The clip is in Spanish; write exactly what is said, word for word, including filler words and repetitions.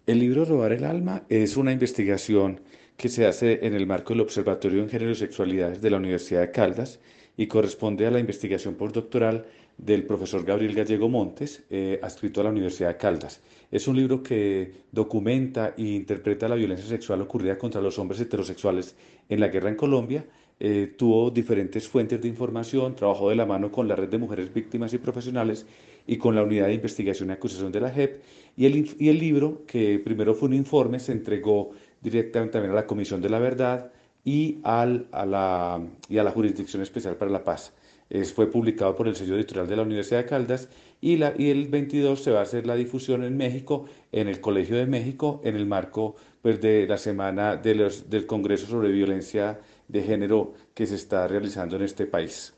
El libro Robar el Alma es una investigación que se hace en el marco del Observatorio en Género y Sexualidades de la Universidad de Caldas y corresponde a la investigación postdoctoral del profesor Gabriel Gallego Montes, eh, adscrito a la Universidad de Caldas. Es un libro que documenta e interpreta la violencia sexual ocurrida contra los hombres heterosexuales en la guerra en Colombia. Eh, tuvo diferentes fuentes de información, trabajó de la mano con la Red de Mujeres Víctimas y Profesionales y con la Unidad de Investigación y Acusación de la J E P. Y el, inf- y el libro, que primero fue un informe, se entregó directamente también a la Comisión de la Verdad y, al, a la, y a la Jurisdicción Especial para la Paz. Es- fue publicado por el sello editorial de la Universidad de Caldas y, la, y el veintidós se va a hacer la difusión en México, en el Colegio de México, en el marco pues, de la semana de los, del Congreso sobre Violencia de Género que se está realizando en este país.